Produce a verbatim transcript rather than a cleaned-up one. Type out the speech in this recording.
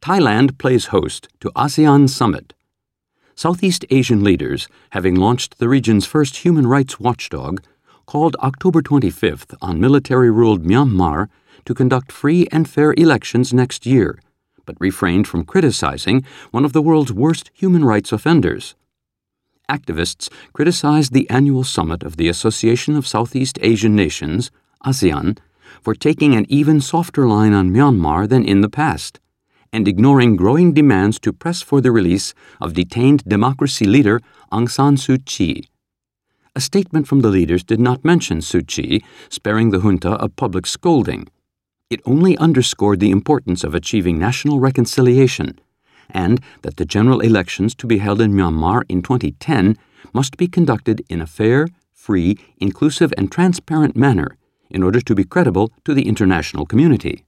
Thailand plays host to ASEAN Summit. Southeast Asian leaders, having launched the region's first human rights watchdog, called October twenty-fifth on military-ruled Myanmar to conduct free and fair elections next year, but refrained from criticizing one of the world's worst human rights offenders. Activists criticized the annual summit of the Association of Southeast Asian Nations, ASEAN, for taking an even softer line on Myanmar than in the past, and ignoring growing demands to press for the release of detained democracy leader Aung San Suu Kyi. A statement from the leaders did not mention Suu Kyi, sparing the junta a public scolding. It only underscored the importance of achieving national reconciliation, and that the general elections to be held in Myanmar in twenty ten must be conducted in a fair, free, inclusive, and transparent manner in order to be credible to the international community.